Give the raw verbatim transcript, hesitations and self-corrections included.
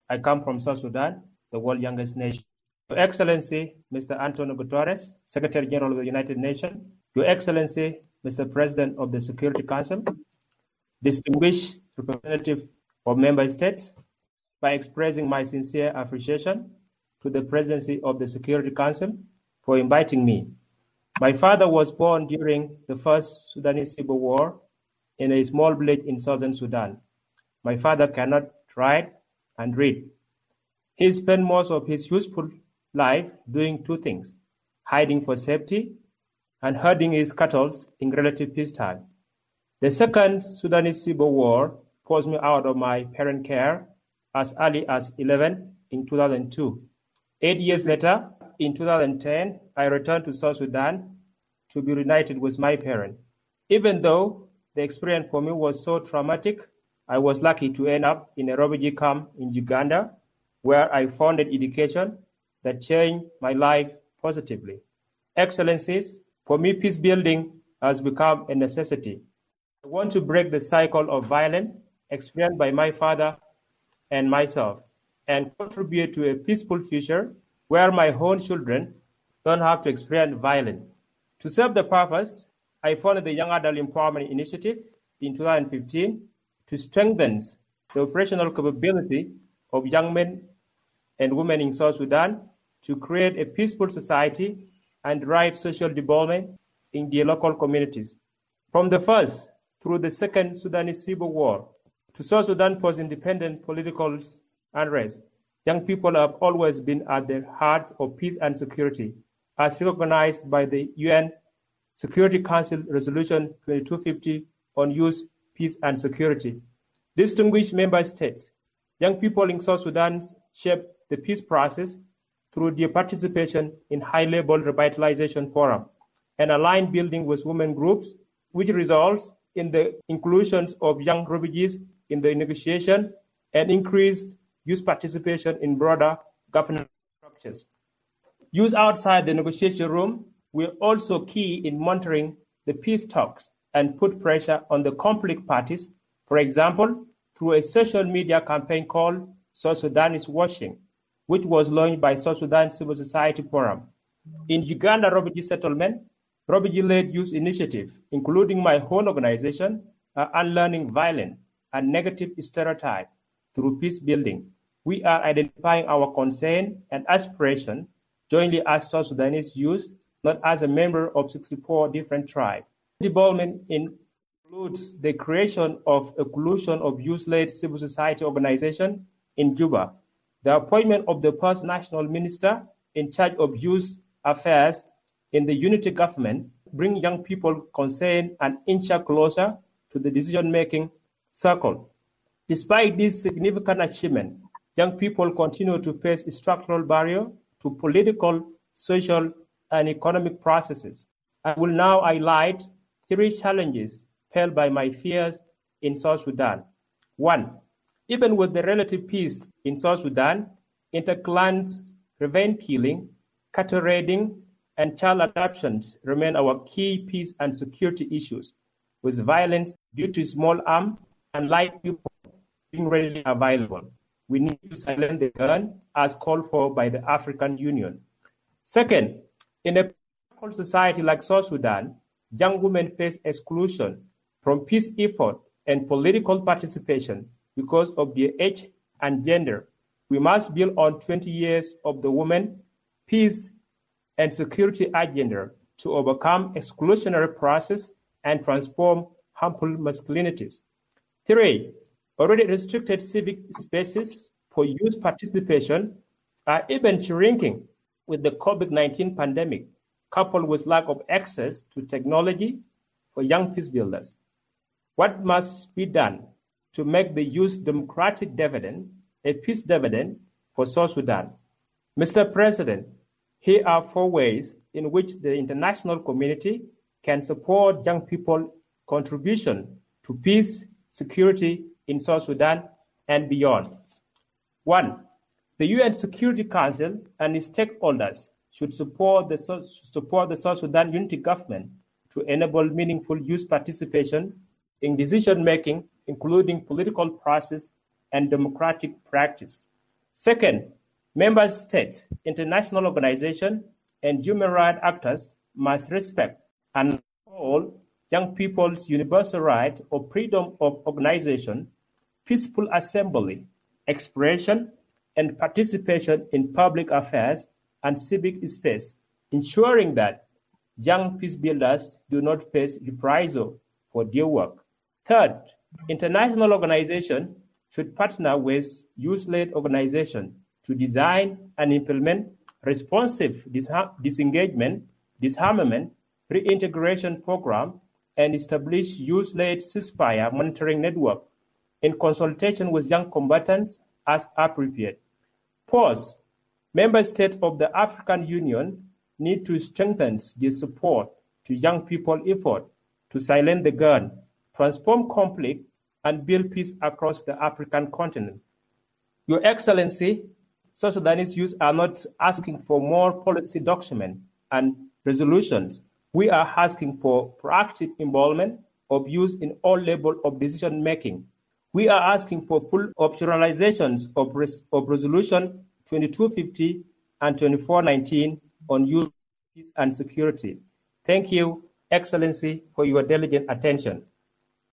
I come from South Sudan, the world's youngest nation. Your Excellency, Mister Antonio Guterres, Secretary General of the United Nations, Your Excellency, Mister President of the Security Council, distinguished representative of member states, by expressing my sincere appreciation to the Presidency of the Security Council for inviting me. My father was born during the first Sudanese Civil War in a small village in southern Sudan. My father cannot write and read. He spent most of his useful life doing two things: hiding for safety and herding his cattle in relative peacetime. The second Sudanese Civil War forced me out of my parent care as early as eleven in two thousand two. Eight years later, in two thousand ten, I returned to South Sudan to be reunited with my parents. Even though the experience for me was so traumatic, I was lucky to end up in a refugee camp in Uganda, where I founded education that changed my life positively. Excellencies, for me, peace building has become a necessity. I want to break the cycle of violence experienced by my father and myself, and contribute to a peaceful future where my own children don't have to experience violence. To serve the purpose, I founded the Young Adult Empowerment Initiative in two thousand fifteen to strengthen the operational capability of young men and women in South Sudan to create a peaceful society and drive social development in their local communities. From the first through the second Sudanese Civil War to South Sudan post-independent political unrest, young people have always been at the heart of peace and security, as recognized by the U N Security Council Resolution twenty-two fifty on youth, peace and security. Distinguished member states, young people in South Sudan shape the peace process through their participation in high-level revitalization forum and aligned building with women groups, which results in the inclusion of young refugees in the negotiation and increased youth participation in broader governance structures. Youth outside the negotiation room will also key in monitoring the peace talks and put pressure on the conflict parties, for example, through a social media campaign called South Sudan is Watching, which was launched by South Sudan Civil Society Forum. In Uganda refugee settlement, refugee-led youth initiative, including my own organization, are unlearning violence and negative stereotypes through peace building. We are identifying our concern and aspiration jointly as South Sudanese youth, not as a member of sixty-four different tribes. Development includes the creation of a coalition of youth-led civil society organization in Juba, the appointment of the first national minister in charge of youth affairs in the unity government, bring young people concerned and inch closer to the decision-making circle. Despite this significant achievement, young people continue to face structural barriers to political, social, and economic processes. I will now highlight three challenges felt by my peers in South Sudan. One, even with the relative peace in South Sudan, interclan revenge killing, cattle raiding, and child abductions remain our key peace and security issues, with violence due to small arms and light people being readily available. We need to silence the gun as called for by the African Union. Second, in a powerful society like South Sudan, young women face exclusion from peace effort and political participation because of their age and gender. We must build on twenty years of the women, peace, and security agenda to overcome exclusionary process and transform harmful masculinities. Three, already restricted civic spaces for youth participation are even shrinking with the COVID nineteen pandemic, coupled with lack of access to technology for young peace builders. What must be done to make the youth democratic dividend a peace dividend for South Sudan? Mister President, here are four ways in which the international community can support young people's contribution to peace, security in South Sudan and beyond. One, the U N Security Council and its stakeholders should support the, support the South Sudan unity government to enable meaningful youth participation in decision-making, including political process and democratic practice. Second, member states, international organizations, and human rights actors must respect and uphold young people's universal right of freedom of organization, peaceful assembly, expression, and participation in public affairs and civic space, ensuring that young peace builders do not face reprisal for their work. Third, international organizations should partner with youth-led organizations to design and implement responsive disengagement, disarmament, reintegration programs, and establish youth-led ceasefire monitoring network in consultation with young combatants as appropriate. Fourth, member states of the African Union need to strengthen their support to young people effort to silence the gun, transform conflict, and build peace across the African continent. Your Excellency, South Sudanese youth are not asking for more policy documents and resolutions. We are asking for proactive involvement of youth in all levels of decision making. We are asking for full operationalizations of, res- of Resolution twenty-two fifty and twenty-four nineteen on youth, peace, and security. Thank you, Excellency, for your diligent attention.